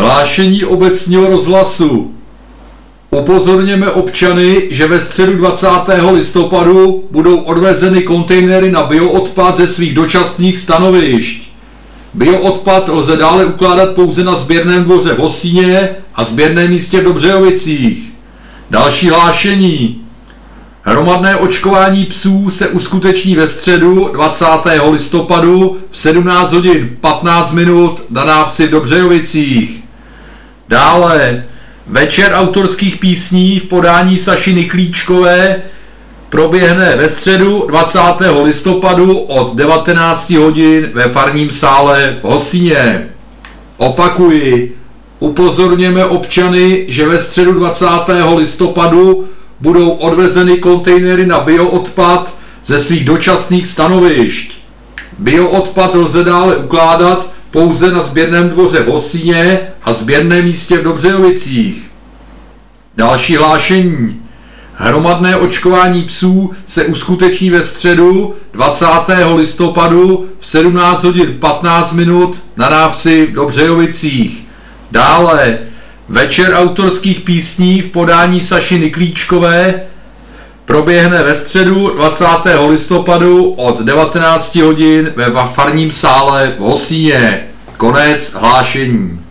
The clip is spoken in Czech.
Hlášení obecního rozhlasu. Upozorněme občany, že ve středu 20. listopadu budou odvezeny kontejnery na bioodpad ze svých dočasných stanovišť. Bioodpad lze dále ukládat pouze na sběrném dvoře v Hosíně a sběrném místě v Dobřejovicích. Další hlášení. Hromadné očkování psů se uskuteční ve středu 20. listopadu v 17 hodin 15 minut na návsi v Dobřejovicích. Dále večer autorských písní v podání Saši Niklíčkové proběhne ve středu 20. listopadu od 19 hodin ve farním sále v Hosíně. Opakuji, upozorněme občany, že ve středu 20. listopadu budou odvezeny kontejnery na bioodpad ze svých dočasných stanovišť. Bioodpad lze dále ukládat pouze na sběrném dvoře v Hosíně a sběrném místě v Dobřejovicích. Další hlášení. Hromadné očkování psů se uskuteční ve středu 20. listopadu v 17 hodin 15 minut na návsi v Dobřejovicích. Dále večer autorských písní v podání Saši Niklíčkové proběhne ve středu 20. listopadu od 19 hodin ve farním sále v Hosíně. Konec hlášení.